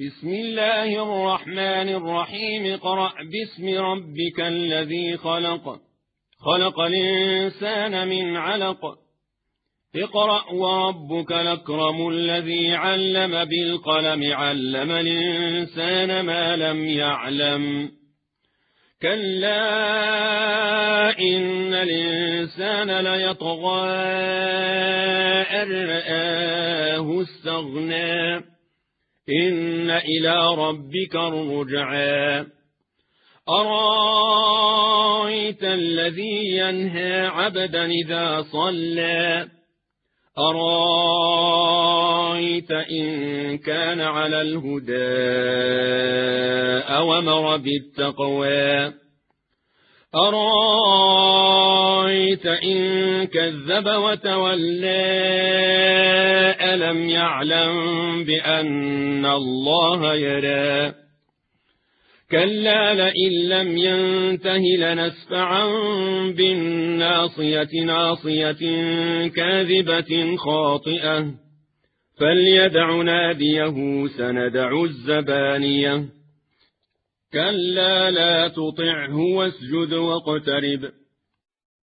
بسم الله الرحمن الرحيم اقرأ باسم ربك الذي خلق خلق الإنسان من علق اقرأ وربك الأكرم الذي علم بالقلم علم الإنسان ما لم يعلم كلا إن الإنسان ليطغى أن رآه استغنى إن إلى ربك الرجعى أرأيت الذي ينهى عبدا إذا صلى أرأيت إن كان على الهدى أوامر بالتقوى أرأيت إن كذب وتولى ألم يعلم بأن الله يرى كلا لئن لم ينته لنسفعا بالناصية ناصية كاذبة خاطئة فليدع ناديه سندع الزبانية كلا لا تطعه واسجد واقترب